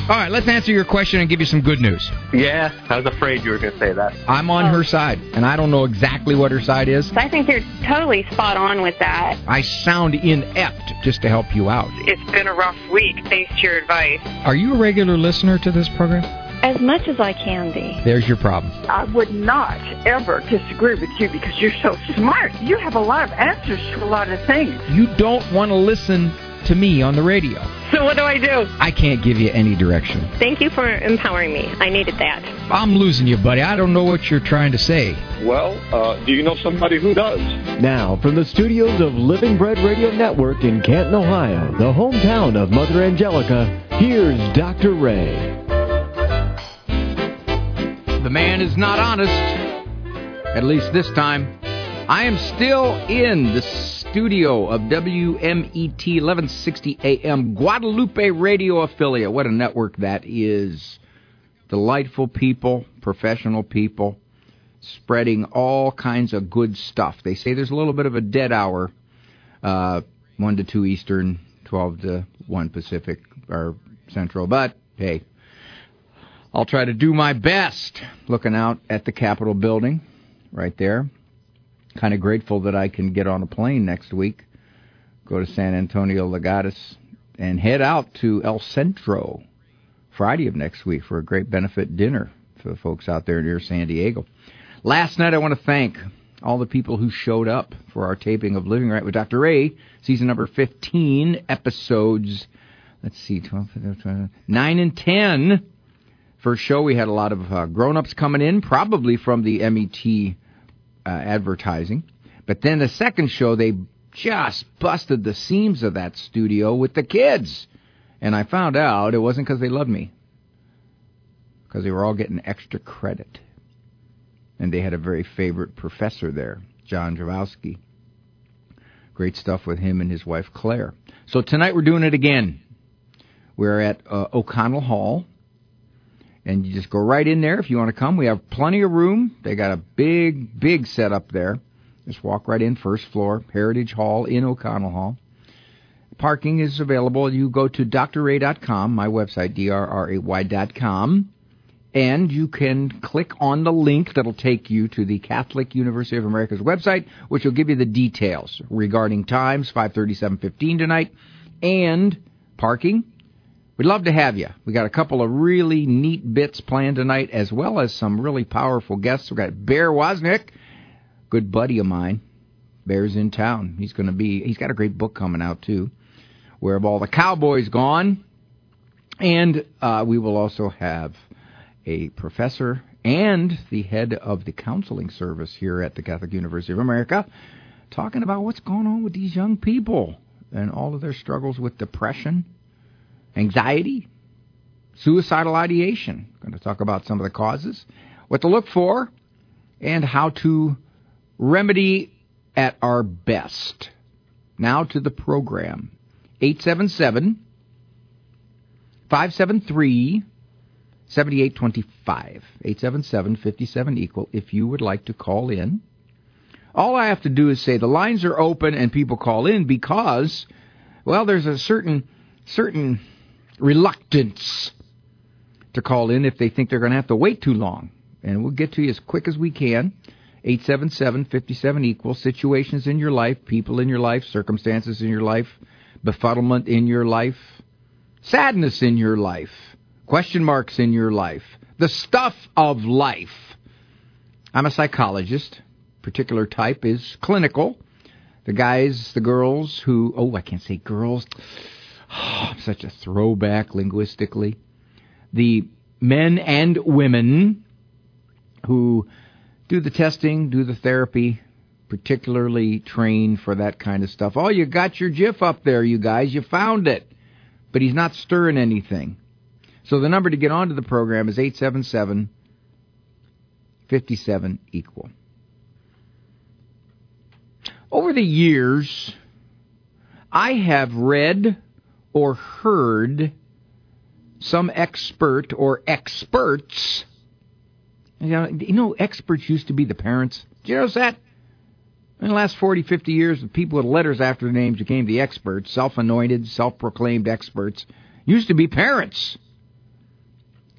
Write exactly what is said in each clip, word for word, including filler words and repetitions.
All right, let's answer your question and give you some good news. Yeah, I was afraid you were going to say that. I'm on her side, and I don't know exactly what her side is. I think you're totally spot on with that. I sound inept just to help you out. It's been a rough week, thanks to your advice. Are you a regular listener to this program? As much as I can be. There's your problem. I would not ever disagree with you because you're so smart. You have a lot of answers to a lot of things. You don't want to listen to me on the radio. So what do I do? I can't give you any direction. Thank you for empowering me. I needed that. I'm losing you, buddy. I don't know what you're trying to say. Well, uh, do you know somebody who does? Now, from the studios of Living Bread Radio Network in Canton, Ohio, the hometown of Mother Angelica, here's Doctor Ray. The man is not honest, at least this time. I am still in the studio of W M E T eleven sixty A M, Guadalupe Radio affiliate. What a network that is. Delightful people, professional people, spreading all kinds of good stuff. They say there's a little bit of a dead hour, uh, one to two Eastern, twelve to one Pacific, or Central, but hey, I'll try to do my best. Looking out at the Capitol building right there. Kind of grateful that I can get on a plane next week, go to San Antonio Legatus, and head out to El Centro Friday of next week for a great benefit dinner for the folks out there near San Diego. Last night, I want to thank all the people who showed up for our taping of Living Right with Doctor Ray, season number fifteen, episodes, let's see, twelve, twelve, nine and ten. First show, we had a lot of uh, grown-ups coming in, probably from the M E T uh, advertising. But then the second show, they just busted the seams of that studio with the kids. And I found out it wasn't because they loved me, because they were all getting extra credit. And they had a very favorite professor there, John Javowski. Great stuff with him and his wife, Claire. So tonight we're doing it again. We're at uh, O'Connell Hall. And you just go right in there if you want to come. We have plenty of room. They got a big, big setup there. Just walk right in, first floor, Heritage Hall in O'Connell Hall. Parking is available. You go to D R ray dot com, my website, D R R A Y dot com, and you can click on the link that'll take you to the Catholic University of America's website, which will give you the details regarding times, five thirty, seven fifteen tonight, and parking. We'd love to have you. We got a couple of really neat bits planned tonight, as well as some really powerful guests. We've got Bear Wozniak, good buddy of mine. Bear's in town. He's going to be. He's got a great book coming out too. Where Have All the Cowboys Gone? And uh, we will also have a professor and the head of the counseling service here at the Catholic University of America talking about what's going on with these young people and all of their struggles with depression, anxiety, suicidal ideation. Going to talk about some of the causes, what to look for, and how to remedy at our best. Now to the program. eight seven seven, five seven three, seven eight two five. eight seven seven, five seven, equal if you would like to call in. All I have to do is say the lines are open and people call in because, well, there's a certain certain reluctance to call in if they think they're going to have to wait too long. And we'll get to you as quick as we can. eight seven seven, five seven, equal. Situations in your life, people in your life, circumstances in your life, befuddlement in your life, sadness in your life, question marks in your life, the stuff of life. I'm a psychologist. Particular type is clinical. The guys, the girls who, oh, I can't say girls. Oh, I'm such a throwback linguistically. The men and women who do the testing, do the therapy, particularly trained for that kind of stuff. Oh, you got your GIF up there, you guys. You found it. But he's not stirring anything. So the number to get onto the program is eight seven seven, five seven, equal. Over the years, I have read or heard some expert or experts. You know, you know, experts used to be the parents. Did you notice that? In the last forty, fifty years, the people with letters after their names became the experts, self-anointed, self-proclaimed experts. Used to be parents.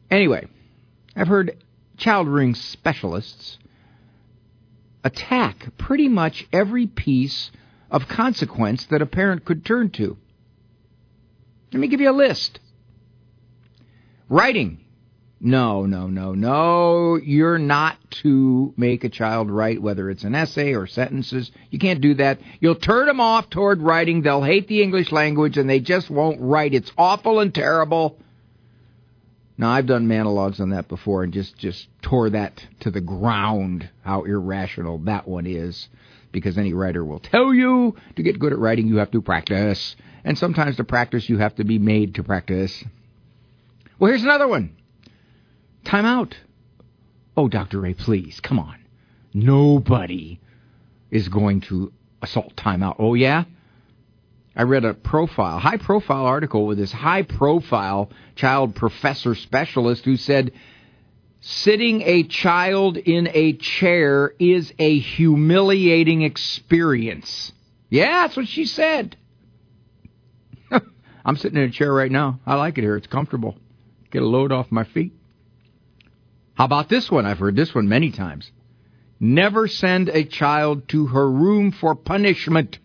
Anyway, I've heard child rearing specialists attack pretty much every piece of consequence that a parent could turn to. Let me give you a list. Writing. No, no, no, no. You're not to make a child write, whether it's an essay or sentences. You can't do that. You'll turn them off toward writing. They'll hate the English language, and they just won't write. It's awful and terrible. Now, I've done monologues on that before and just, just tore that to the ground, how irrational that one is. Because any writer will tell you to get good at writing, you have to practice. And sometimes to practice, you have to be made to practice. Well, here's another one. Time out. Oh, Doctor Ray, please, come on. Nobody is going to assault time out. Oh, yeah? I read a profile, high-profile article with this high-profile child professor specialist who said, sitting a child in a chair is a humiliating experience. Yeah, that's what she said. I'm sitting in a chair right now. I like it here. It's comfortable. Get a load off my feet. How about this one? I've heard this one many times. Never send a child to her room for punishment.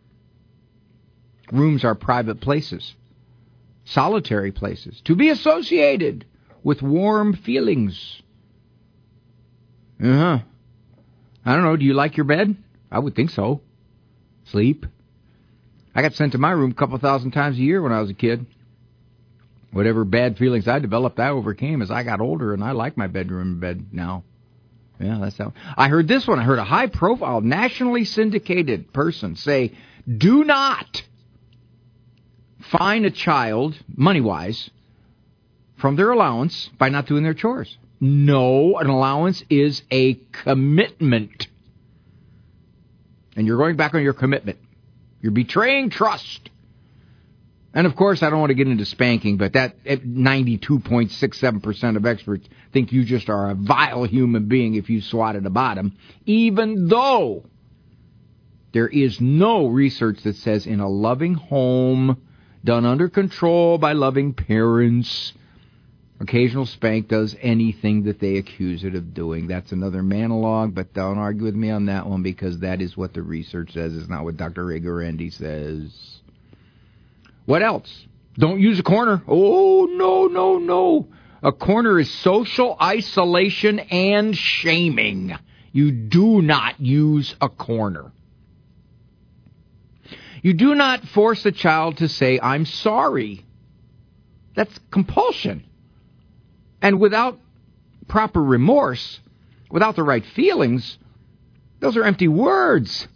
Rooms are private places, solitary places, to be associated with warm feelings. Uh-huh. I don't know, do you like your bed? I would think so. Sleep. I got sent to my room a couple thousand times a year when I was a kid. Whatever bad feelings I developed, I overcame as I got older, and I like my bedroom bed now. Yeah, that's how. I heard this one. I heard a high-profile, nationally syndicated person say, do not fine a child, money-wise, from their allowance by not doing their chores. No, an allowance is a commitment. And you're going back on your commitment. You're betraying trust. And, of course, I don't want to get into spanking, but that ninety-two point six seven percent of experts think you just are a vile human being if you swat at the bottom, even though there is no research that says in a loving home, done under control by loving parents, occasional spank does anything that they accuse it of doing. That's another monologue, but don't argue with me on that one because that is what the research says. It's not what Doctor Ray Guarendi says. What else? Don't use a corner. Oh, no, no, no. A corner is social isolation and shaming. You do not use a corner. You do not force a child to say, I'm sorry. That's compulsion. And without proper remorse, without the right feelings, those are empty words.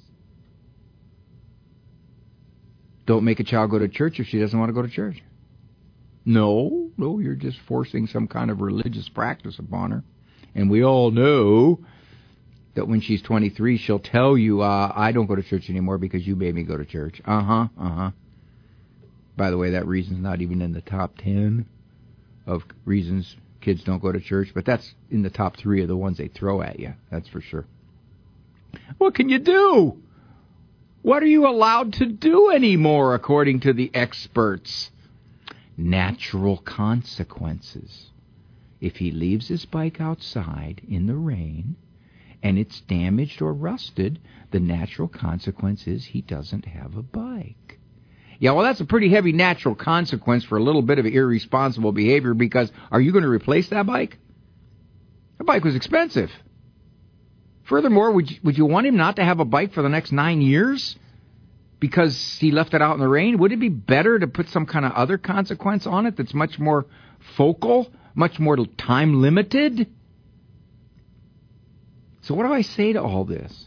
Don't make a child go to church if she doesn't want to go to church. No, no, you're just forcing some kind of religious practice upon her. And we all know that when she's twenty-three, she'll tell you, uh, I don't go to church anymore because you made me go to church. Uh-huh, uh-huh. By the way, that reason's not even in the top ten of reasons kids don't go to church, but that's in the top three of the ones they throw at you, that's for sure. What can you do? What are you allowed to do anymore, according to the experts? Natural consequences. If he leaves his bike outside in the rain and it's damaged or rusted, the natural consequence is he doesn't have a bike. Yeah, well, that's a pretty heavy natural consequence for a little bit of irresponsible behavior because are you going to replace that bike? The bike was expensive. Furthermore, would you, would you want him not to have a bike for the next nine years because he left it out in the rain? Would it be better to put some kind of other consequence on it that's much more focal, much more time limited? So what do I say to all this?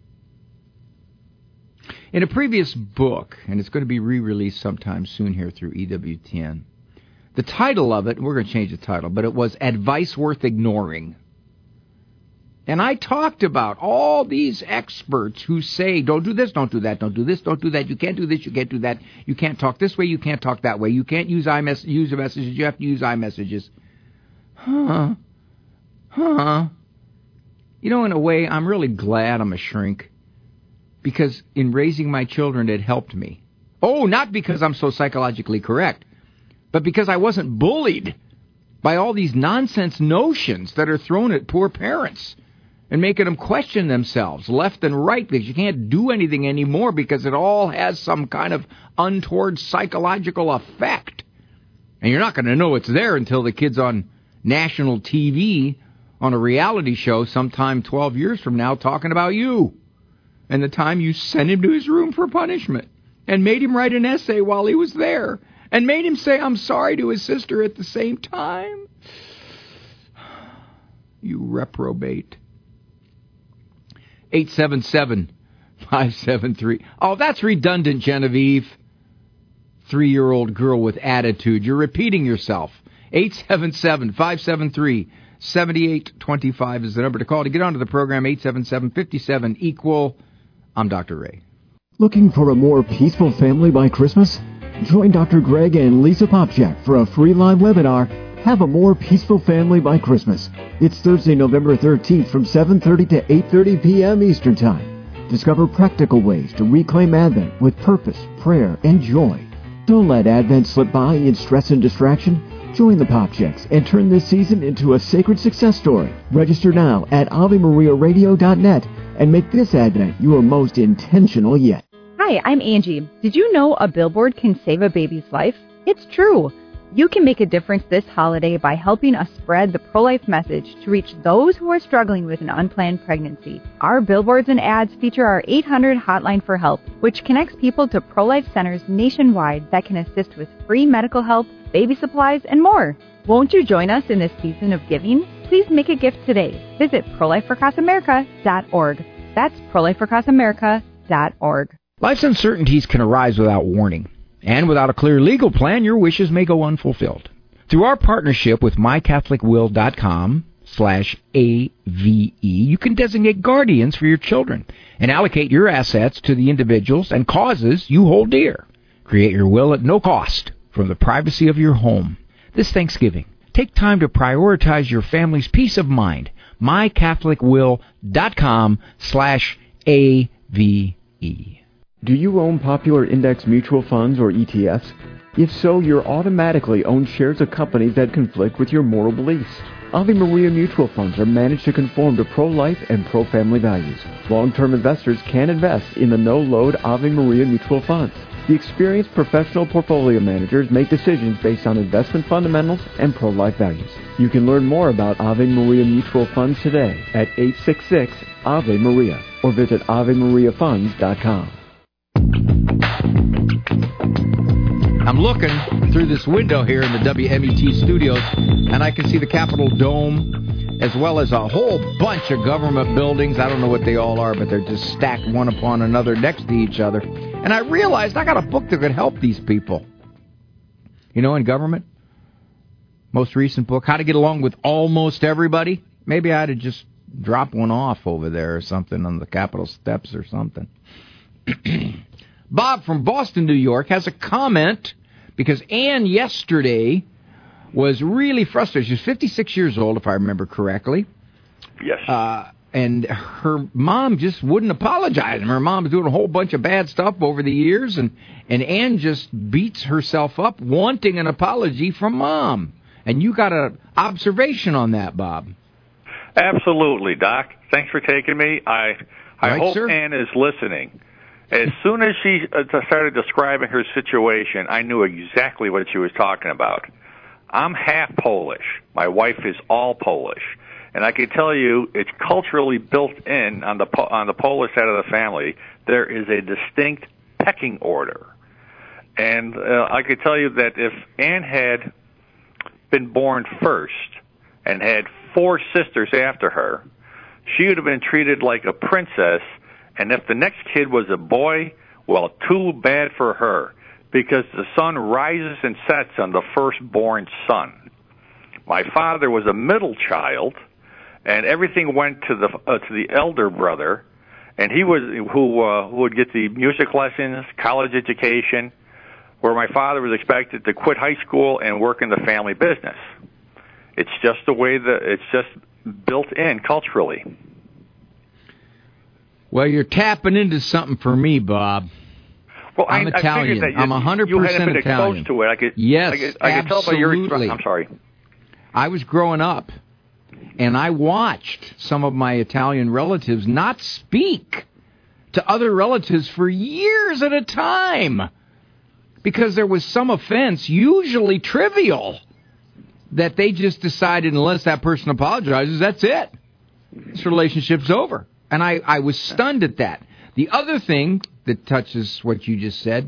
In a previous book, and it's going to be re-released sometime soon here through E W T N, the title of it, we're going to change the title, but it was Advice Worth Ignoring. And I talked about all these experts who say, don't do this, don't do that, don't do this, don't do that, you can't do this, you can't do that, you can't talk this way, you can't talk that way, you can't use iMess- use messages, you have to use iMessages. Huh? Huh? You know, in a way, I'm really glad I'm a shrink, because in raising my children, it helped me. Oh, not because I'm so psychologically correct, but because I wasn't bullied by all these nonsense notions that are thrown at poor parents and making them question themselves left and right because you can't do anything anymore because it all has some kind of untoward psychological effect. And you're not going to know it's there until the kid's on national T V on a reality show sometime twelve years from now talking about you and the time you sent him to his room for punishment and made him write an essay while he was there and made him say I'm sorry to his sister at the same time. You reprobate. eight seven seven, five seven three. Oh, that's redundant, Genevieve. Three-year-old girl with attitude. You're repeating yourself. eight seven seven, five seven three, seven eight two five is the number to call to get onto the program. eight seven seven, five seven, equal. I'm Doctor Ray. Looking for a more peaceful family by Christmas? Join Doctor Greg and Lisa Popchak for a free live webinar, Have a More Peaceful Family by Christmas. It's Thursday, November thirteenth from seven thirty to eight thirty p.m. Eastern Time. Discover practical ways to reclaim Advent with purpose, prayer, and joy. Don't let Advent slip by in stress and distraction. Join the Popchaks and turn this season into a sacred success story. Register now at ave maria radio dot net and make this Advent your most intentional yet. Hi, I'm Angie. Did you know a billboard can save a baby's life? It's true. You can make a difference this holiday by helping us spread the pro-life message to reach those who are struggling with an unplanned pregnancy. Our billboards and ads feature our eight hundred hotline for help, which connects people to pro-life centers nationwide that can assist with free medical help, baby supplies, and more. Won't you join us in this season of giving? Please make a gift today. Visit pro life across america dot org. That's pro life across america dot org. Life's uncertainties can arise without warning. And without a clear legal plan, your wishes may go unfulfilled. Through our partnership with my catholic will dot com slash A V E, you can designate guardians for your children and allocate your assets to the individuals and causes you hold dear. Create your will at no cost from the privacy of your home. This Thanksgiving, take time to prioritize your family's peace of mind. my catholic will dot com slash A V E. Do you own popular index mutual funds or E T Fs? If so, you're automatically own shares of companies that conflict with your moral beliefs. Ave Maria mutual funds are managed to conform to pro-life and pro-family values. Long-term investors can invest in the no-load Ave Maria mutual funds. The experienced professional portfolio managers make decisions based on investment fundamentals and pro-life values. You can learn more about Ave Maria mutual funds today at eight six six, A V E Maria or visit ave maria funds dot com. I'm looking through this window here in the W M E T studios, and I can see the Capitol Dome, as well as a whole bunch of government buildings. I don't know what they all are, but they're just stacked one upon another next to each other. And I realized I got a book that could help these people. You know, in government, most recent book, How to Get Along with Almost Everybody. Maybe I ought to just drop one off over there or something on the Capitol steps or something. Bob from Boston, New York, has a comment because Ann yesterday was really frustrated. She was fifty-six years old, if I remember correctly. Yes. Uh, and her mom just wouldn't apologize. And her mom was doing a whole bunch of bad stuff over the years, and, and Ann just beats herself up wanting an apology from Mom. And you got an observation on that, Bob. Absolutely, Doc. Thanks for taking me. I I Right, hope sir? Ann is listening. As soon as she uh, started describing her situation, I knew exactly what she was talking about. I'm half Polish. My wife is all Polish. And I can tell you, it's culturally built in on the on the Polish side of the family. There is a distinct pecking order. And uh, I could tell you that if Ann had been born first and had four sisters after her, she would have been treated like a princess. And if the next kid was a boy, well, too bad for her, because the sun rises and sets on the firstborn son. My father was a middle child, and everything went to the uh, to the elder brother, and he was who uh, who would get the music lessons, college education, where my father was expected to quit high school and work in the family business. It's just the way that it's just built in culturally. Well, you're tapping into something for me, Bob. Well, I'm I, Italian. I figured that you, I'm one hundred percent you hadn't been Italian. exposed to it. I could, yes, I could, I could tell by your. absolutely. I'm sorry. I was growing up, and I watched some of my Italian relatives not speak to other relatives for years at a time because there was some offense, usually trivial, that they just decided unless that person apologizes, that's it. This relationship's over. And I, I was stunned at that. The other thing that touches what you just said,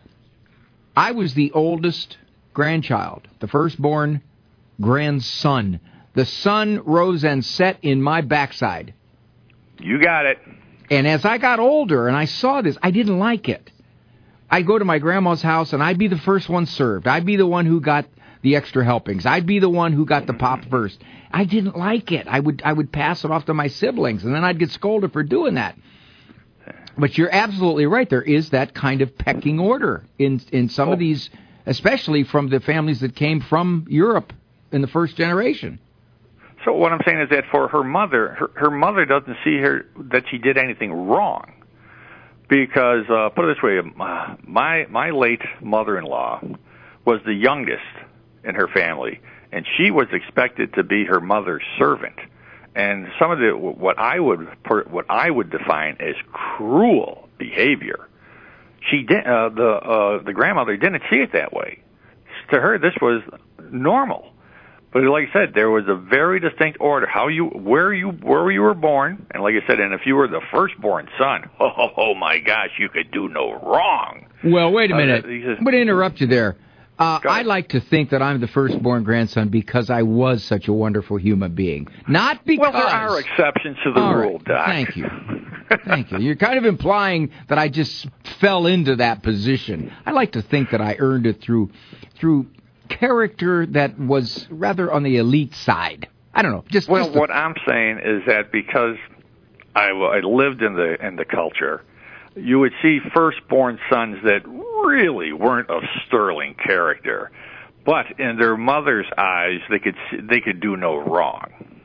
I was the oldest grandchild, the firstborn grandson. The sun rose and set in my backside. You got it. And as I got older and I saw this, I didn't like it. I'd go to my grandma's house and I'd be the first one served. I'd be the one who got the extra helpings. I'd be the one who got the pop first. I didn't like it. I would I would pass it off to my siblings, and then I'd get scolded for doing that. But you're absolutely right. There is that kind of pecking order in in some oh. of these, especially from the families that came from Europe in the first generation. So what I'm saying is that for her mother, her, her mother doesn't see her that she did anything wrong, because uh, put it this way, my my late mother-in-law was the youngest in her family, and she was expected to be her mother's servant. And some of the what I would what I would define as cruel behavior, she did uh, the uh, the grandmother didn't see it that way. To her, this was normal. But like I said, there was a very distinct order. How you, where you, where you were born, and like I said, and if you were the firstborn son, oh, oh, oh my gosh, you could do no wrong. Well, wait a minute. Uh, just, I'm going to interrupt you there. Uh, I like to think that I'm the firstborn grandson because I was such a wonderful human being. Not because... Well, there are exceptions to the All rule, right. Doc. Thank you. Thank you. You're kind of implying that I just fell into that position. I like to think that I earned it through through character that was rather on the elite side. I don't know. Just Well, just a, what I'm saying is that because I, I lived in the in the culture, you would see firstborn sons that really weren't of sterling character, but in their mother's eyes, they could they could do no wrong.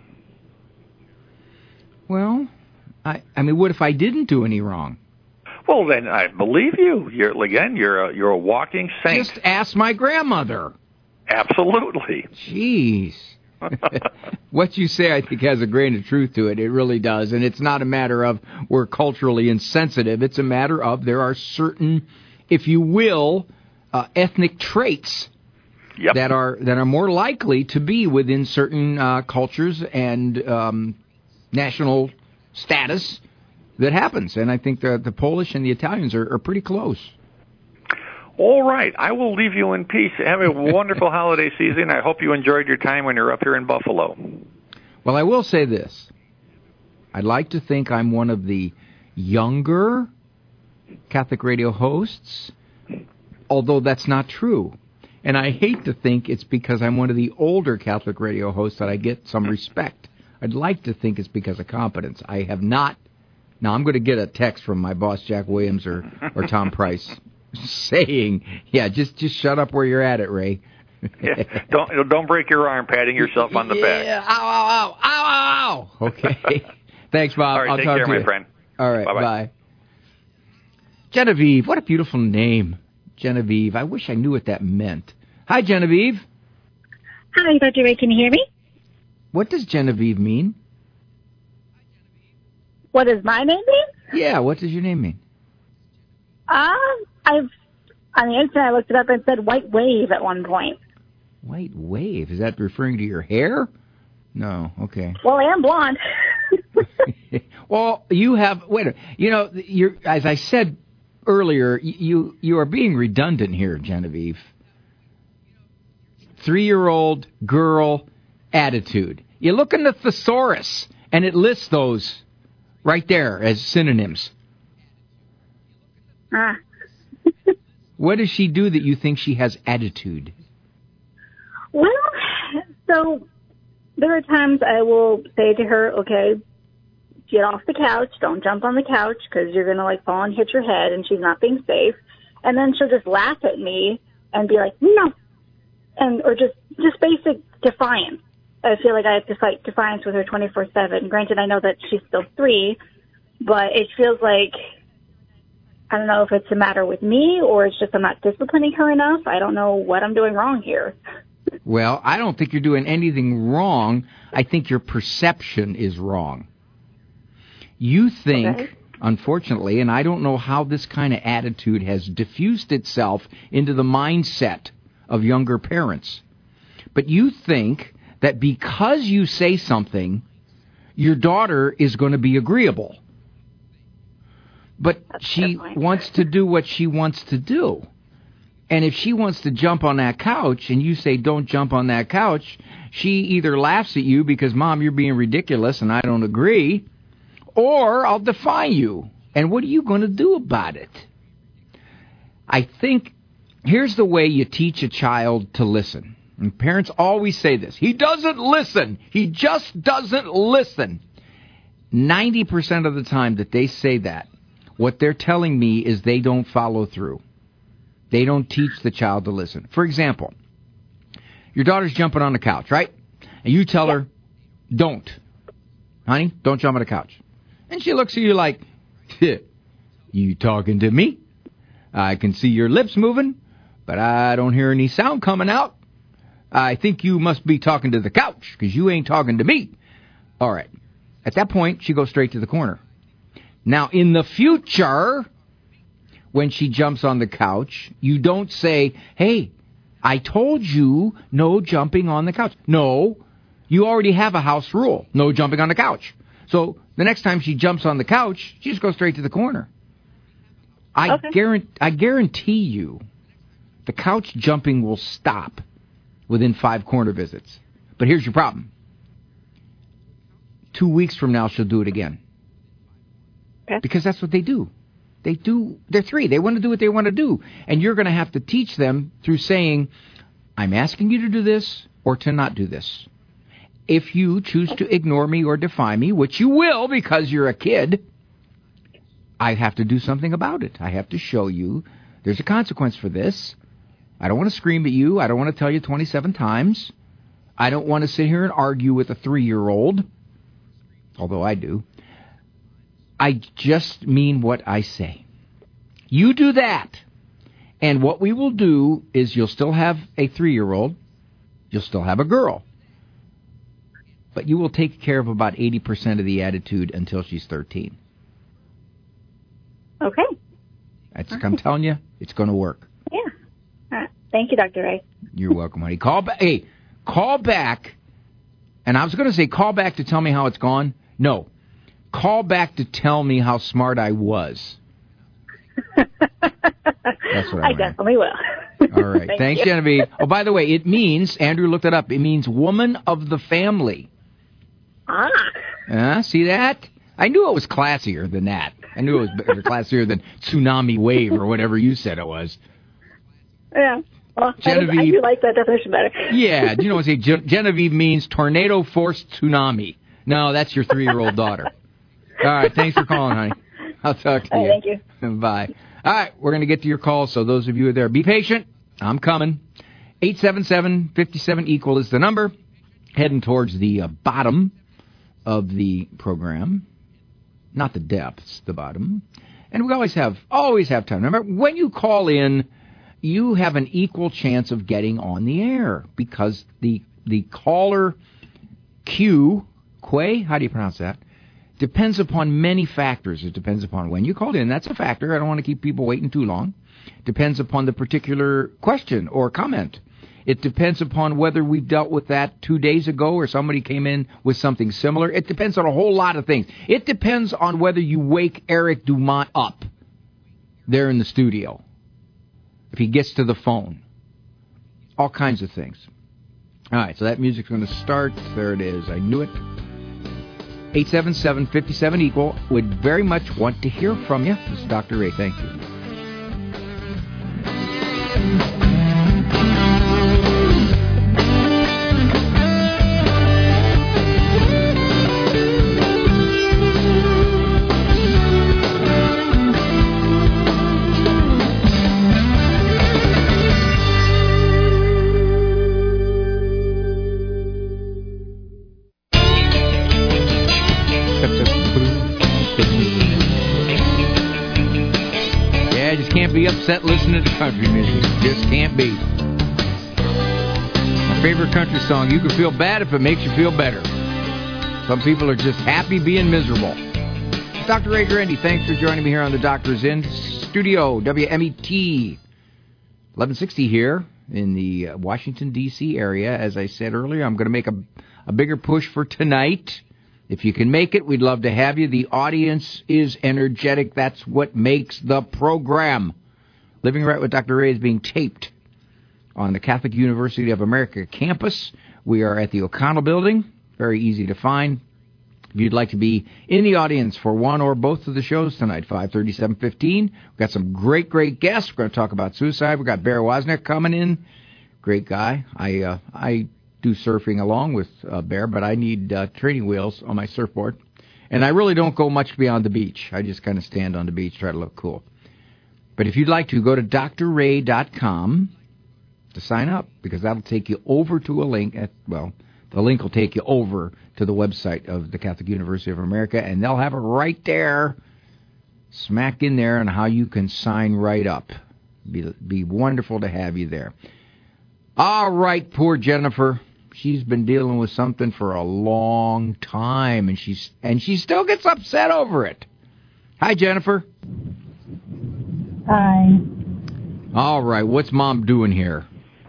Well, I I mean, what if I didn't do any wrong? Well, then I believe you. You're again, you're a, you're a walking saint. Just ask my grandmother. Absolutely. Jeez. What you say, I think, has a grain of truth to it. It really does. And it's not a matter of we're culturally insensitive. It's a matter of there are certain, if you will, uh, ethnic traits yep. that are that are more likely to be within certain uh, cultures and um, national status that happens. And I think the, the Polish and the Italians are, are pretty close. All right. I will leave you in peace. Have a wonderful holiday season. I hope you enjoyed your time when you're up here in Buffalo. Well, I will say this. I'd like to think I'm one of the younger Catholic radio hosts, although that's not true. And I hate to think it's because I'm one of the older Catholic radio hosts that I get some respect. I'd like to think it's because of competence. I have not. Now, I'm going to get a text from my boss, Jack Williams, or, or Tom Price, saying, yeah, just just shut up where you're at it, Ray. Yeah, don't don't break your arm patting yourself on the yeah, back. Yeah, ow, ow, ow, ow, ow, ow. Okay. Thanks, Bob. All right, I'll take talk care, to my you. friend. All right, Bye-bye. bye. Genevieve, what a beautiful name. Genevieve. I wish I knew what that meant. Hi, Genevieve. Hi, Doctor Ray. Can you hear me? What does Genevieve mean? What does my name mean? Yeah, what does your name mean? Um, I've on the internet I looked it up and it said white wave at one point. White wave? Is that referring to your hair? No, okay. Well, I am blonde. Well, you have, wait a minute, you know, you're, as I said earlier, you you are being redundant here, Genevieve. Three-year-old girl attitude. You look in the thesaurus, and it lists those right there as synonyms. Ah. What does she do that you think she has attitude? Well, so there are times I will say to her, okay, get off the couch, don't jump on the couch because you're going to like fall and hit your head and she's not being safe. And then she'll just laugh at me and be like, no. And, or just, just basic defiance. I feel like I have to fight defiance with her twenty-four seven. Granted, I know that she's still three, but it feels like, I don't know if it's a matter with me or it's just I'm not disciplining her enough. I don't know what I'm doing wrong here. Well, I don't think you're doing anything wrong. I think your perception is wrong. You think, Okay. unfortunately, and I don't know how this kind of attitude has diffused itself into the mindset of younger parents, but you think that because you say something, your daughter is going to be agreeable. But That's she definitely wants to do what she wants to do. And if she wants to jump on that couch and you say, don't jump on that couch, she either laughs at you because, Mom, you're being ridiculous and I don't agree, or I'll defy you. And what are you going to do about it? I think here's the way you teach a child to listen. And parents always say this. He doesn't listen. He just doesn't listen. ninety percent of the time that they say that, what they're telling me is they don't follow through. They don't teach the child to listen. For example, your daughter's jumping on the couch, right? And you tell her, don't. Honey, don't jump on the couch. And she looks at you like, you talking to me? I can see your lips moving, but I don't hear any sound coming out. I think you must be talking to the couch because you ain't talking to me. All right. At that point, she goes straight to the corner. Now, in the future, when she jumps on the couch, you don't say, hey, I told you no jumping on the couch. No, you already have a house rule, no jumping on the couch. So the next time she jumps on the couch, she just goes straight to the corner. I, Okay. guarantee, I guarantee you the couch jumping will stop within five corner visits. But here's your problem. Two weeks from now, she'll do it again. Okay. Because that's what they do. They do, they're three. They want to do what they want to do. And you're going to have to teach them through saying, I'm asking you to do this or to not do this. If you choose to ignore me or defy me, which you will because you're a kid, I have to do something about it. I have to show you there's a consequence for this. I don't want to scream at you. I don't want to tell you twenty-seven times. I don't want to sit here and argue with a three-year-old, although I do. I just mean what I say. You do that. And what we will do is you'll still have a three-year-old. You'll still have a girl. But you will take care of about eighty percent of the attitude until she's thirteen. Okay. That's, I'm telling you, it's going to work. Yeah. All right. Thank you, Doctor Ray. You're welcome, honey. Call back. Hey, call back. And I was going to say call back to tell me how it's gone. No. Call back to tell me how smart I was. That's what I, I definitely will. All right. Thank Thanks, you. Genevieve. Oh, by the way, it means, Andrew looked it up, it means woman of the family. Ah. Uh, see that? I knew it was classier than that. I knew it was better, classier than tsunami wave or whatever you said it was. Yeah. Well, Genevieve. I, I do like that definition better. Yeah. Do you know what I'm saying? Genevieve means tornado-force tsunami. No, that's your three-year-old daughter. All right. Thanks for calling, honey. I'll talk to All you. right, thank you. Bye. All right. We're going to get to your calls, so those of you who are there, be patient. I'm coming. eight seven seven, five seven, equal is the number. Heading towards the uh, bottom of the program. Not the depths, the bottom. And we always have, always have time. Remember, when you call in, you have an equal chance of getting on the air because the the caller queue, quay, how do you pronounce that? Depends upon many factors. It depends upon when you called in. That's a factor. I don't want to keep people waiting too long. Depends upon the particular question or comment. It depends upon whether we've dealt with that two days ago or somebody came in with something similar. It depends on a whole lot of things. It depends on whether you wake Eric Dumont up there in the studio, if he gets to the phone. All kinds of things. All right, so that music's going to start. There it is. I knew it. eight seven seven, five seven, equal. Would very much want to hear from you. This is Doctor Ray. Thank you. Yeah, just can't be upset listening to country music. Just can't be. our favorite country song. You can feel bad if it makes you feel better. Some people are just happy being miserable. Doctor Ray Grandy, thanks for joining me here on the Doctor's In studio, W M E T eleven sixty here in the Washington, D C area. As I said earlier, I'm going to make a, a bigger push for tonight. If you can make it, we'd love to have you. The audience is energetic. That's what makes the program. Living Right with Doctor Ray is being taped on the Catholic University of America campus. We are at the O'Connell Building. Very easy to find. If you'd like to be in the audience for one or both of the shows tonight, five thirty, seven fifteen. We've got some great, great guests. We're going to talk about suicide. We've got Bear Wozniak coming in. Great guy. I uh, I do surfing along with uh, Bear, but I need uh, training wheels on my surfboard. And I really don't go much beyond the beach. I just kind of stand on the beach, try to look cool. But if you'd like to, go to D R ray dot com to sign up, because that'll take you over to a link. At, well, the link will take you over to the website of the Catholic University of America, and they'll have it right there, smack in there, on how you can sign right up. Be, be wonderful to have you there. All right, poor Jennifer. She's been dealing with something for a long time, and she's and she still gets upset over it. Hi, Jennifer. Hi. All right, what's Mom doing here?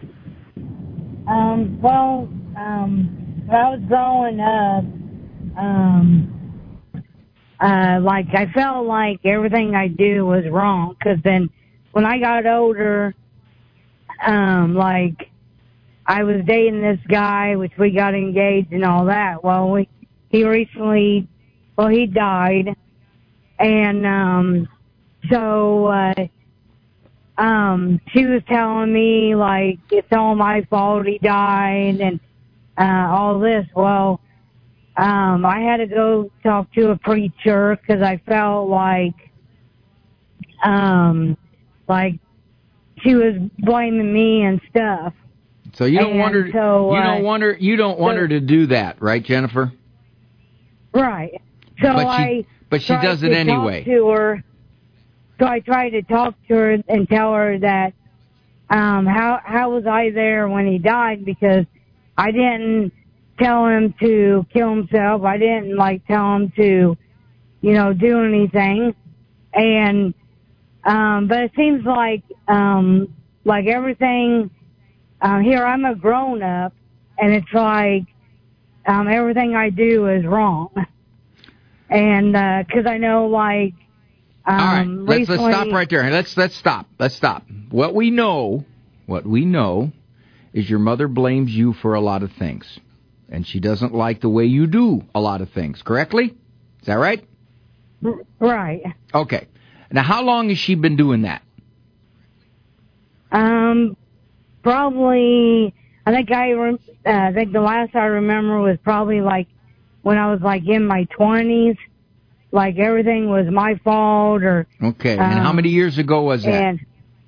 Um, well, um, when I was growing up, um, uh, like, I felt like everything I do was wrong, because then when I got older, um, like, I was dating this guy, which we got engaged and all that. Well, we, he recently, well, he died, and, um, so, uh, um, she was telling me, like, it's all my fault he died, and, uh, all this. Well, um, I had to go talk to a preacher, because I felt like, um, like, she was blaming me and stuff. So you don't and want her. So, you uh, don't want her. You don't want so, her to do that, right, Jennifer? Right. So but she, I. But she does it anyway. To her, so I tried to talk to her and tell her that um, how how was I there when he died, because I didn't tell him to kill himself. I didn't like tell him to, you know, do anything. And um, but it seems like um, like everything. Uh, here, I'm a grown-up, and it's like um, everything I do is wrong. And because uh, I know, like, um, all right, let's, recently, let's stop right there. Let's let's stop. Let's stop. What we know, what we know, is your mother blames you for a lot of things, and she doesn't like the way you do a lot of things. Correctly? Is that right? Right. Okay. Now, how long has she been doing that? Um. Probably, I think I, uh, I think the last I remember was probably like when I was like in my twenties, like everything was my fault or. Okay, um, and how many years ago was that? And,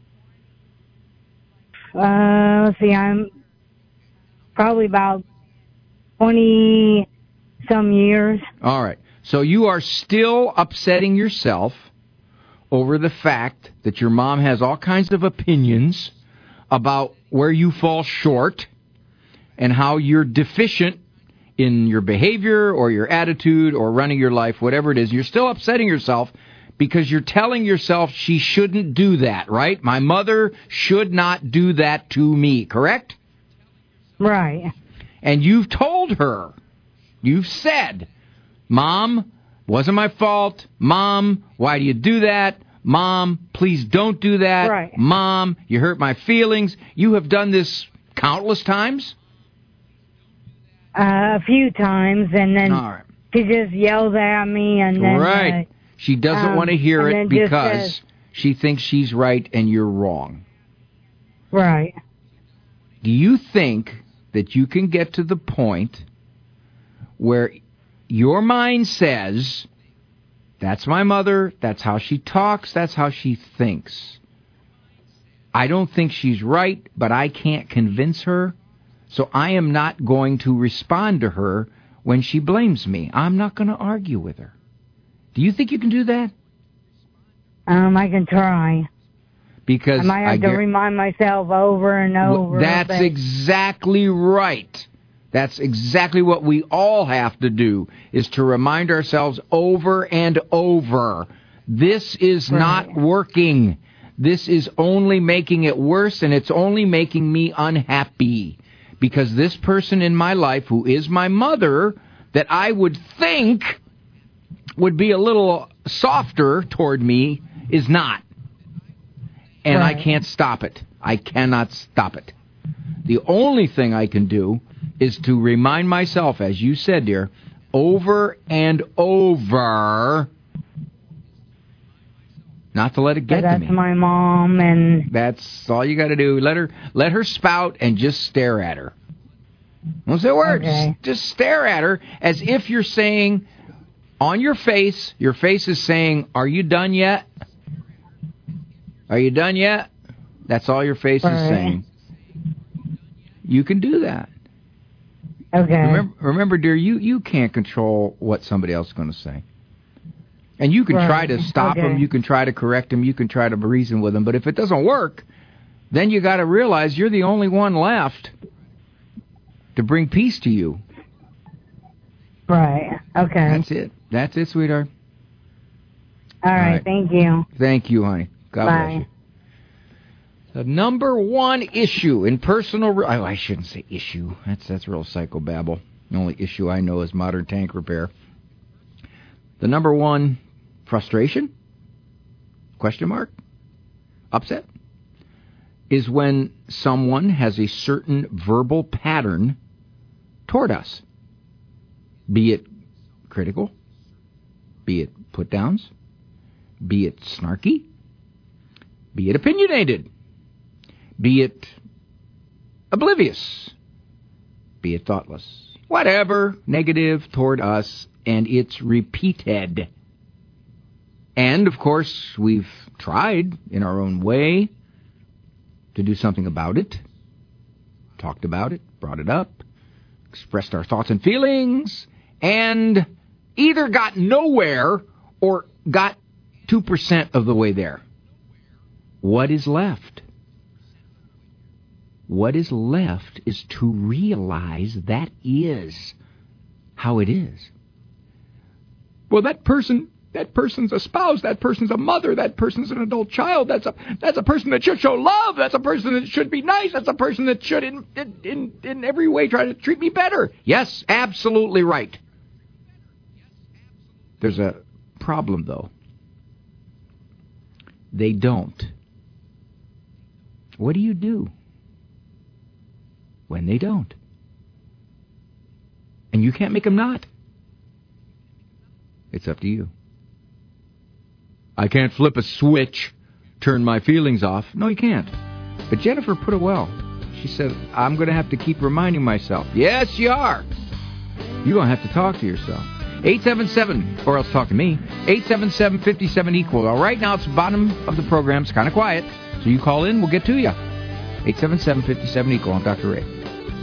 uh, let's see, I'm probably about twenty some years. All right, so you are still upsetting yourself over the fact that your mom has all kinds of opinions about where you fall short and how you're deficient in your behavior or your attitude or running your life, whatever it is. You're still upsetting yourself because you're telling yourself she shouldn't do that, right? My mother should not do that to me, correct? Right. And you've told her, you've said, Mom, wasn't my fault. Mom, why do you do that? Mom, please don't do that. Right. Mom, you hurt my feelings. You have done this countless times? Uh, a few times, and then All right. she just yells at me, and then... Right. Uh, she doesn't um, want to hear and it then just because says- she thinks she's right and you're wrong. Right. Do you think that you can get to the point where your mind says... That's my mother. That's how she talks. That's how she thinks. I don't think she's right, but I can't convince her. So I am not going to respond to her when she blames me. I'm not going to argue with her. Do you think you can do that? Um, I can try. Because I might have I to gar- remind myself over and over. That's but... exactly right. That's exactly what we all have to do, is to remind ourselves over and over. This is right. not working. This is only making it worse, and it's only making me unhappy. Because this person in my life, who is my mother, that I would think would be a little softer toward me, is not. And right. I can't stop it. I cannot stop it. The only thing I can do is to remind myself, as you said, dear, over and over, not to let it get that's to me. That's my mom, and that's all you got to do. Let her, let her spout, and just stare at her. Don't say a word. Okay. Just, just stare at her as if you're saying, on your face, your face is saying, "Are you done yet? Are you done yet?" That's all your face right. is saying. You can do that. Okay. Remember, remember, dear, you, you can't control what somebody else is going to say. And you can right. try to stop okay. them, you can try to correct them, you can try to reason with them. But if it doesn't work, then you got to realize you're the only one left to bring peace to you. Right. Okay. That's it. That's it, sweetheart. All right. All right. Thank you. Thank you, honey. God Bye. bless you. The number one issue in personal... Re- oh, I shouldn't say issue. That's that's real psychobabble. The only issue I know is modern tank repair. The number one frustration, question mark, upset, is when someone has a certain verbal pattern toward us. Be it critical, be it put-downs, be it snarky, be it opinionated, be it oblivious, be it thoughtless, whatever, negative toward us, and it's repeated. And, of course, we've tried in our own way to do something about it, talked about it, brought it up, expressed our thoughts and feelings, and either got nowhere or got two percent of the way there. What is left? What is left is to realize that is how it is. Well, that person, that person's a spouse, that person's a mother, that person's an adult child, that's a that's a person that should show love, that's a person that should be nice, that's a person that should in in, in, in every way try to treat me better. Yes, absolutely right. There's a problem, though. They don't. What do you do when they don't? And you can't make them not. It's up to you. I can't flip a switch, turn my feelings off. No, you can't. But Jennifer put it well. She said, I'm going to have to keep reminding myself. Yes, you are. You're going to have to talk to yourself. eight seven seven, or else talk to me, eight seven seven, five seven, equal. All right, now it's the bottom of the program. It's kind of quiet. So you call in, we'll get to you. eight seven seven, five seven, equal. I'm Doctor Ray.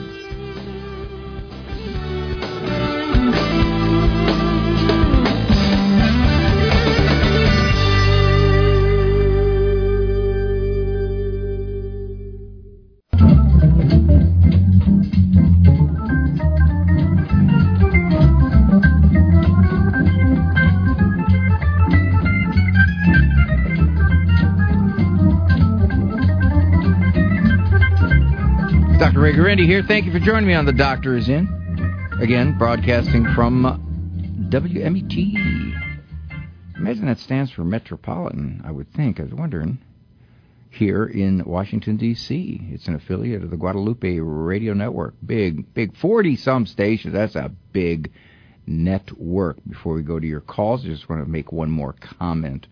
Doctor Ray Guarendi here. Thank you for joining me on The Doctor Is In. Again, broadcasting from W M E T. Imagine that stands for Metropolitan, I would think. I was wondering. Here in Washington, D C It's an affiliate of the Guadalupe Radio Network. Big, big forty-some stations. That's a big network. Before we go to your calls, I just want to make one more comment.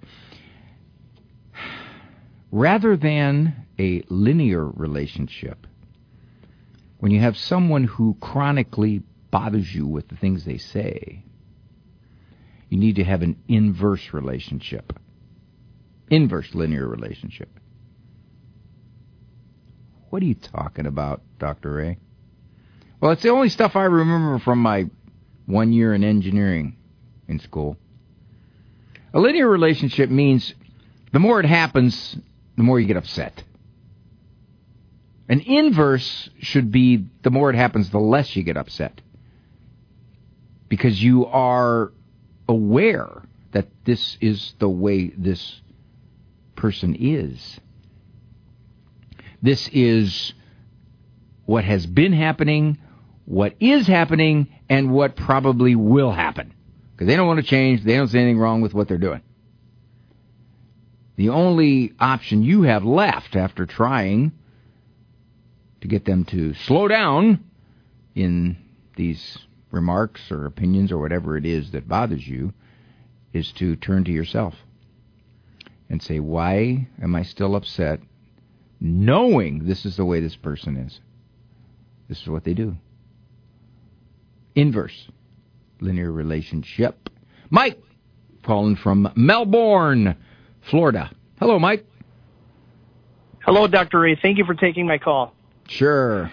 Rather than a linear relationship, when you have someone who chronically bothers you with the things they say, you need to have an inverse relationship. Inverse linear relationship. What are you talking about, Doctor Ray? Well, it's the only stuff I remember from my one year in engineering in school. A linear relationship means the more it happens, the more you get upset. An inverse should be the more it happens, the less you get upset. Because you are aware that this is the way this person is. This is what has been happening, what is happening, and what probably will happen. Because they don't want to change. They don't see anything wrong with what they're doing. The only option you have left after trying to get them to slow down in these remarks or opinions or whatever it is that bothers you is to turn to yourself and say, why am I still upset knowing this is the way this person is? This is what they do. Inverse linear relationship. Mike, calling from Melbourne, Florida. Hello, Mike. Hello, Doctor Ray. Thank you for taking my call. Sure.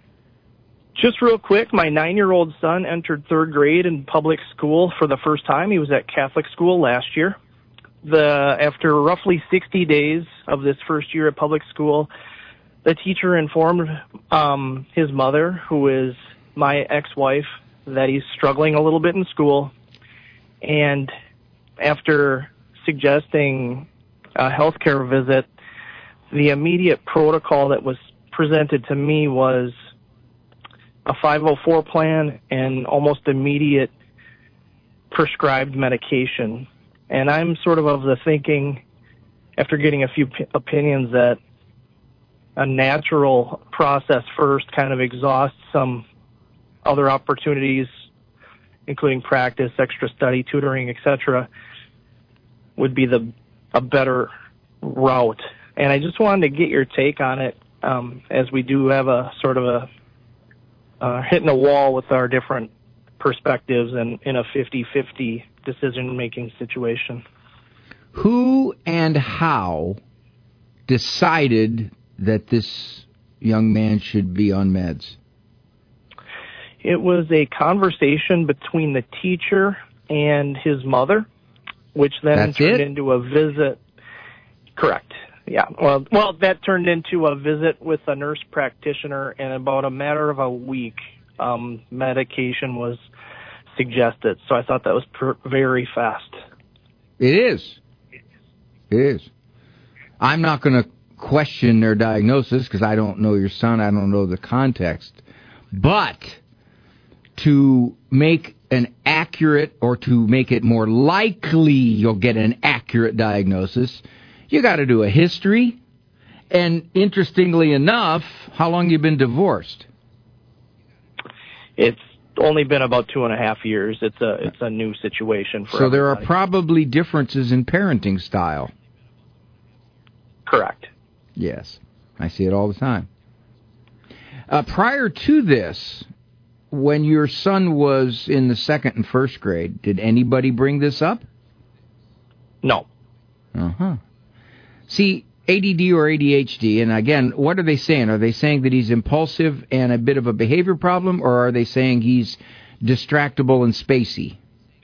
Just real quick, my nine-year-old son entered third grade in public school for the first time. He was at Catholic school last year. The after roughly sixty days of this first year at public school, the teacher informed um, his mother, who is my ex-wife, that he's struggling a little bit in school. And after suggesting a healthcare visit, the immediate protocol that was presented to me was a five oh four plan and almost immediate prescribed medication. And I'm sort of of the thinking, after getting a few p- opinions, that a natural process first kind of exhausts some other opportunities, including practice, extra study, tutoring, et cetera, would be the a better route. And I just wanted to get your take on it, um, as we do have a sort of a uh, hitting a wall with our different perspectives and in a fifty-fifty decision-making situation. Who and how decided that this young man should be on meds? It was a conversation between the teacher and his mother, which then That's turned it? into a visit. Correct. Yeah. Well, well, that turned into a visit with a nurse practitioner, and about a matter of a week, um, medication was suggested. So I thought that was per- very fast. It is. It is. I'm not going to question their diagnosis because I don't know your son. I don't know the context. But to make an accurate, or to make it more likely you'll get an accurate diagnosis, you got to do a history. And interestingly enough, how long you been divorced? It's only been about two and a half years. It's a it's a new situation for So there are everybody. probably differences in parenting style. Correct. Yes, I see it all the time. Uh, prior to this, when your son was in the second and first grade, did anybody bring this up? No. Uh-huh. See, A D D or A D H D, and again, what are they saying? Are they saying that he's impulsive and a bit of a behavior problem, or are they saying he's distractible and spacey?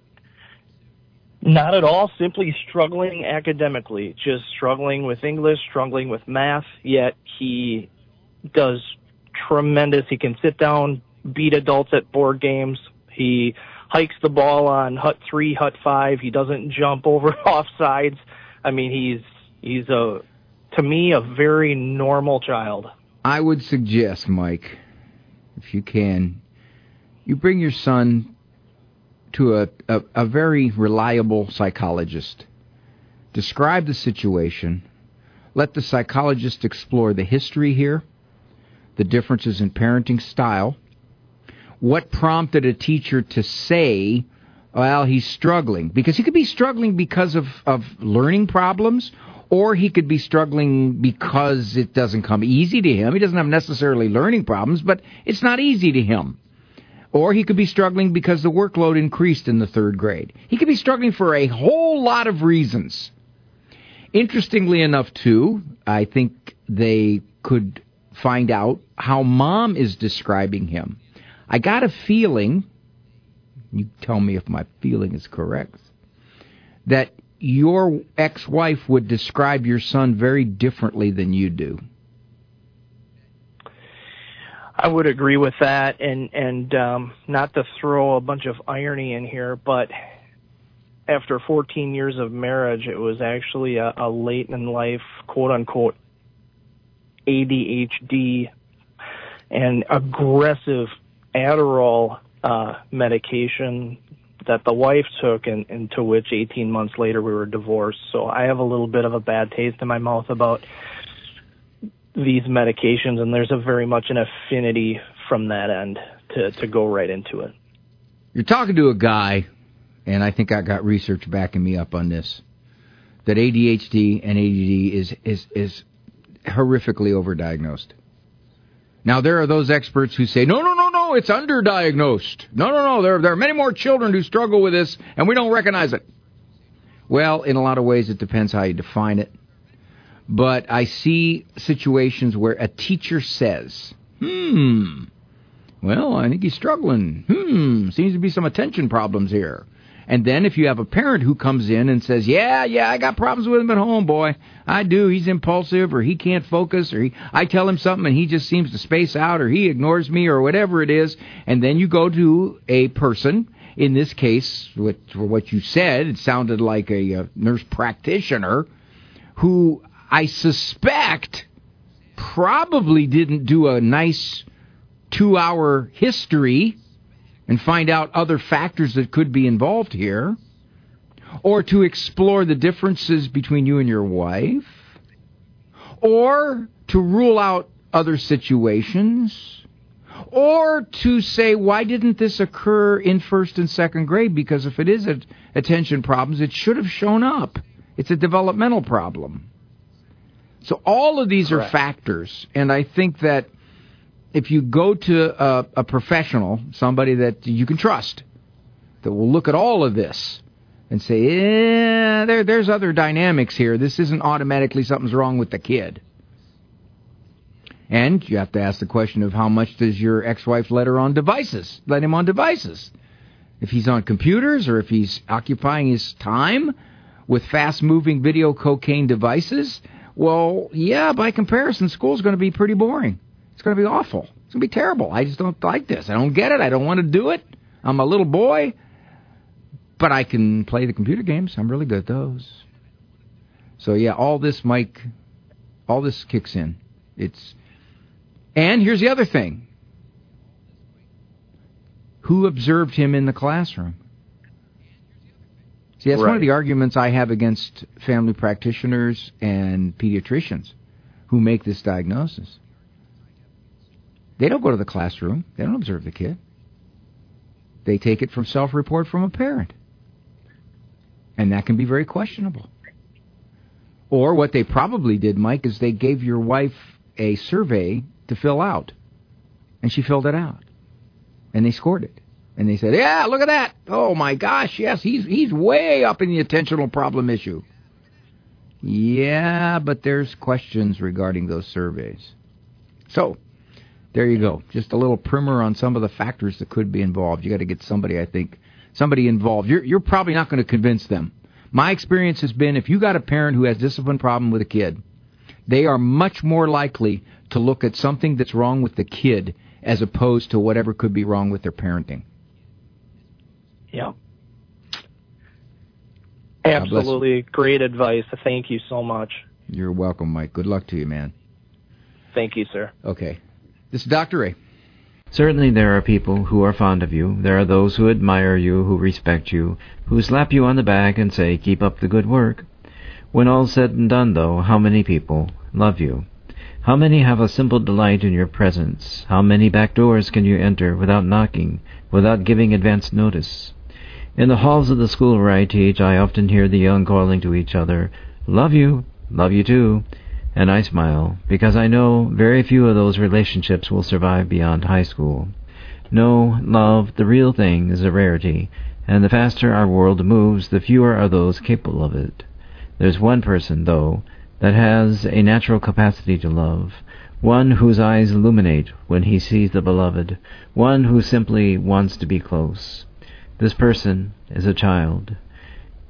Not at all. Simply struggling academically. Just struggling with English, struggling with math, yet he does tremendous. He can sit down, beat adults at board games. He hikes the ball on hut three, hut five. He doesn't jump over offsides. I mean, he's he's a, to me, a very normal child. I would suggest, Mike, if you can, you bring your son to a, a, a very reliable psychologist. Describe the situation. Let the psychologist explore the history here, the differences in parenting style, what prompted a teacher to say, well, he's struggling. Because he could be struggling because of, of learning problems, or he could be struggling because it doesn't come easy to him. He doesn't have necessarily learning problems, but it's not easy to him. Or he could be struggling because the workload increased in the third grade. He could be struggling for a whole lot of reasons. Interestingly enough, too, I think they could find out how Mom is describing him. I got a feeling, you tell me if my feeling is correct, that your ex-wife would describe your son very differently than you do. I would agree with that, and and um, not to throw a bunch of irony in here, but after fourteen years of marriage, it was actually a, a late in life, quote unquote, A D H D and aggressive Adderall uh, medication that the wife took, and, and to which eighteen months later we were divorced. So I have a little bit of a bad taste in my mouth about these medications, and there's a very much an affinity from that end to, to go right into it. You're talking to a guy, and I think I got research backing me up on this, that A D H D and A D D is is, is horrifically overdiagnosed. Now, there are those experts who say, no, no, no, no, it's underdiagnosed. No, no, no, there, there are many more children who struggle with this, and we don't recognize it. Well, in a lot of ways, it depends how you define it. But I see situations where a teacher says, hmm, well, I think he's struggling. Hmm, seems to be some attention problems here. And then if you have a parent who comes in and says, yeah, yeah, I got problems with him at home, boy. I do. He's impulsive, or he can't focus, or he, I tell him something and he just seems to space out, or he ignores me, or whatever it is. And then you go to a person, in this case, with, for what you said, it sounded like a, a nurse practitioner, who I suspect probably didn't do a nice two-hour history and find out other factors that could be involved here, or to explore the differences between you and your wife, or to rule out other situations, or to say, why didn't this occur in first and second grade? Because if it is a, attention problems, it should have shown up. It's a developmental problem. So all of these Correct. Are factors, and I think that if you go to a, a professional, somebody that you can trust, that will look at all of this and say, yeah, there, there's other dynamics here. This isn't automatically something's wrong with the kid. And you have to ask the question of how much does your ex-wife let her on devices, let him on devices? If he's on computers, or if he's occupying his time with fast-moving video cocaine devices, well, yeah, by comparison, school's going to be pretty boring. It's going to be awful. It's going to be terrible. I just don't like this. I don't get it. I don't want to do it. I'm a little boy, but I can play the computer games. I'm really good at those. So, yeah, all this, Mike, all this kicks in. It's, and here's the other thing. Who observed him in the classroom? See, that's right. One of the arguments I have against family practitioners and pediatricians who make this diagnosis. They don't go to the classroom. They don't observe the kid. They take it from self-report from a parent. And that can be very questionable. Or what they probably did, Mike, is they gave your wife a survey to fill out. And she filled it out. And they scored it. And they said, yeah, look at that. Oh, my gosh, yes, he's he's way up in the attentional problem issue. Yeah, but there's questions regarding those surveys. So, there you go. Just a little primer on some of the factors that could be involved. You got to get somebody, I think, somebody involved. You're you're probably not going to convince them. My experience has been if you got a parent who has discipline problem with a kid, they are much more likely to look at something that's wrong with the kid as opposed to whatever could be wrong with their parenting. Yeah. Absolutely great advice. Thank you so much. You're welcome, Mike. Good luck to you, man. Thank you, sir. Okay. This is Doctor Ray. Certainly there are people who are fond of you. There are those who admire you, who respect you, who slap you on the back and say, keep up the good work. When all's said and done, though, how many people love you? How many have a simple delight in your presence? How many back doors can you enter without knocking, without giving advance notice? In the halls of the school where I teach, I often hear the young calling to each other, love you, love you too. And I smile, because I know very few of those relationships will survive beyond high school. No, love, the real thing, is a rarity, and the faster our world moves, the fewer are those capable of it. There's one person, though, that has a natural capacity to love, one whose eyes illuminate when he sees the beloved, one who simply wants to be close. This person is a child.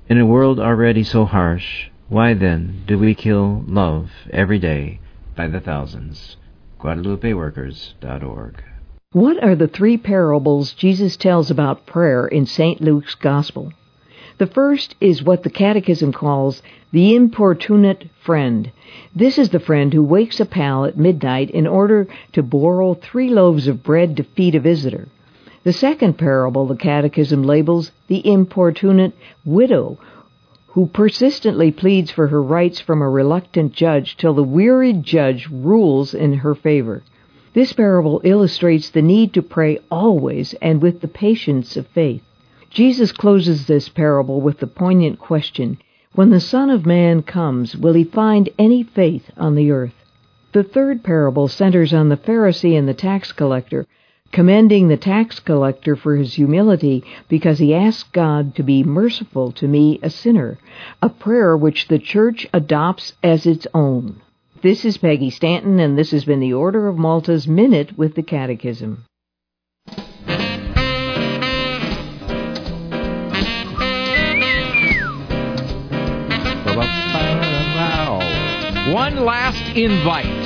In a world already so harsh, why then do we kill love every day by the thousands? Guadalupe Workers dot org. What are the three parables Jesus tells about prayer in Saint Luke's Gospel? The first is what the Catechism calls the importunate friend. This is the friend who wakes a pal at midnight in order to borrow three loaves of bread to feed a visitor. The second parable the Catechism labels the importunate widow, who persistently pleads for her rights from a reluctant judge till the wearied judge rules in her favor. This parable illustrates the need to pray always and with the patience of faith. Jesus closes this parable with the poignant question, when the Son of Man comes, will he find any faith on the earth? The third parable centers on the Pharisee and the tax collector, commending the tax collector for his humility because he asked God to be merciful to me, a sinner, a prayer which the Church adopts as its own. This is Peggy Stanton, and this has been the Order of Malta's Minute with the Catechism. One last invite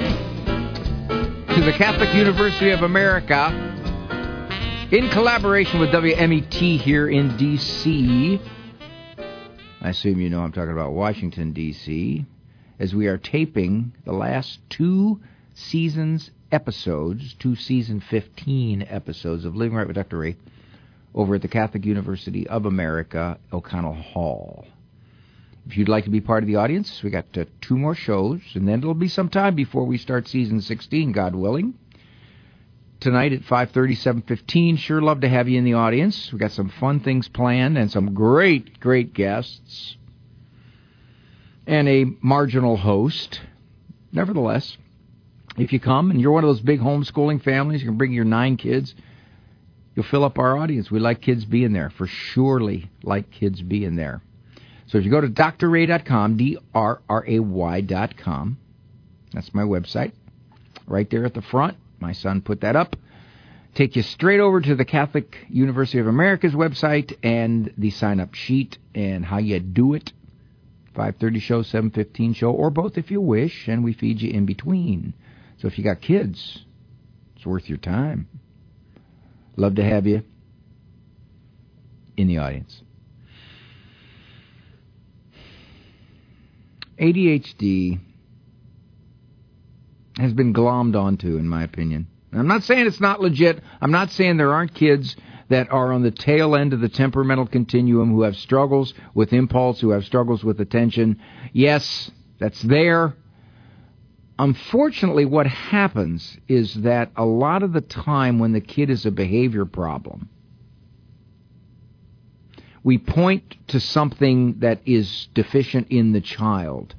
to the Catholic University of America, in collaboration with W M E T here in D C I assume you know I'm talking about Washington, D C, as we are taping the last two seasons episodes, two season fifteen episodes of Living Right with Doctor Ray over at the Catholic University of America, O'Connell Hall. If you'd like to be part of the audience, we got uh, two more shows, and then it'll be some time before we start season sixteen, God willing. Tonight at five thirty, seven fifteen, sure love to have you in the audience. We got some fun things planned and some great, great guests. And a marginal host. Nevertheless, if you come and you're one of those big homeschooling families, you can bring your nine kids, you'll fill up our audience. We like kids being there, for surely like kids being there. So if you go to D R ray dot com, D R R A Y dot com, that's my website, right there at the front. My son put that up. Take you straight over to the Catholic University of America's website and the sign-up sheet and how you do it. five thirty show, seven fifteen show, or both if you wish, and we feed you in between. So if you got kids, it's worth your time. Love to have you in the audience. A D H D has been glommed onto, in my opinion. And I'm not saying it's not legit. I'm not saying there aren't kids that are on the tail end of the temperamental continuum who have struggles with impulse, who have struggles with attention. Yes, that's there. Unfortunately, what happens is that a lot of the time when the kid is a behavior problem, we point to something that is deficient in the child.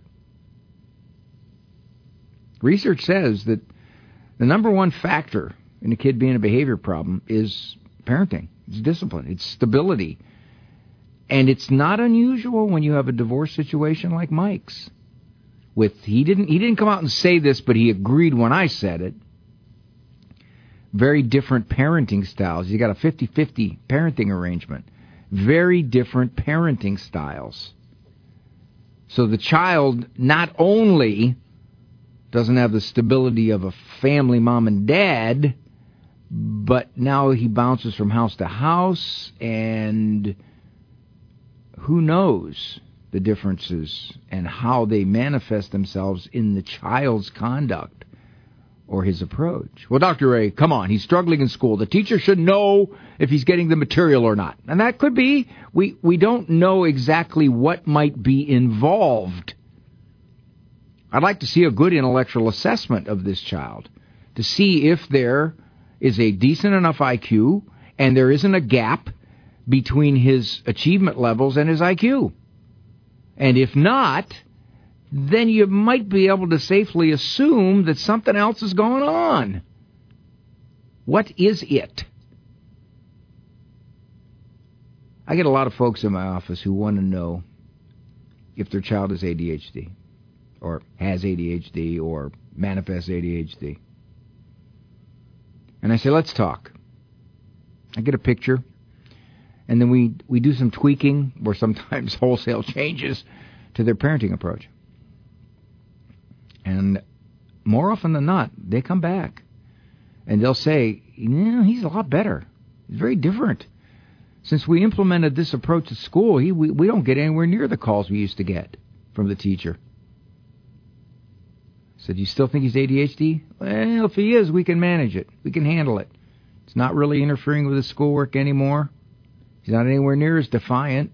Research says that the number one factor in a kid being a behavior problem is parenting. It's discipline. It's stability. And it's not unusual when you have a divorce situation like Mike's. With he didn't he didn't come out and say this, but he agreed when I said it. Very different parenting styles. You got a fifty-fifty parenting arrangement. Very different parenting styles. So the child not only doesn't have the stability of a family mom and dad, but now he bounces from house to house, and who knows the differences and how they manifest themselves in the child's conduct or his approach. Well, Doctor Ray, come on, he's struggling in school. The teacher should know if he's getting the material or not. And that could be. We, we don't know exactly what might be involved. I'd like to see a good intellectual assessment of this child to see if there is a decent enough I Q and there isn't a gap between his achievement levels and his I Q. And if not, then you might be able to safely assume that something else is going on. What is it? I get a lot of folks in my office who want to know if their child is A D H D or has A D H D or manifests A D H D. And I say, let's talk. I get a picture, And then we, we do some tweaking or sometimes wholesale changes to their parenting approach. And more often than not, they come back and they'll say, you know, he's a lot better. He's very different. Since we implemented this approach at school, he, we, we don't get anywhere near the calls we used to get from the teacher. I said, you still think he's A D H D? Well, if he is, we can manage it. We can handle it. It's not really interfering with his schoolwork anymore. He's not anywhere near as defiant.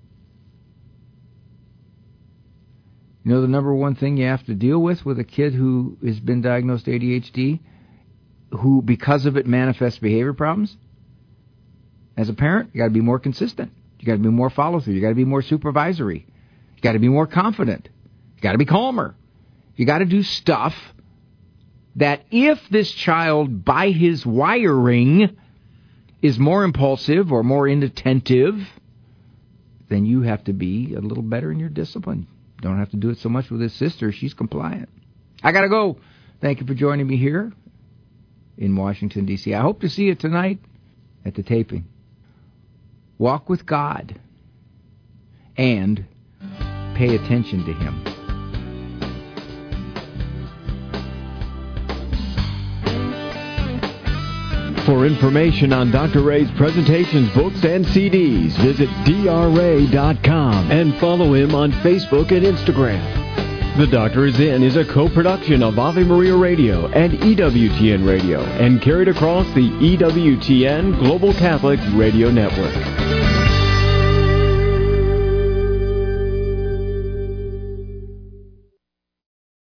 You know the number one thing you have to deal with with a kid who has been diagnosed A D H D, who because of it manifests behavior problems? As a parent, you got to be more consistent. You got to be more follow-through. You got to be more supervisory. You got to be more confident. You got to be calmer. You got to do stuff that if this child, by his wiring, is more impulsive or more inattentive, then you have to be a little better in your discipline. You don't have to do it so much with his sister. She's compliant. I got to go. Thank you for joining me here in Washington, D C I hope to see you tonight at the taping. Walk with God and pay attention to Him. For information on Doctor Ray's presentations, books, and C Ds, visit D R ray dot com and follow him on Facebook and Instagram. The Doctor Is In is a co-production of Ave Maria Radio and E W T N Radio and carried across the E W T N Global Catholic Radio Network.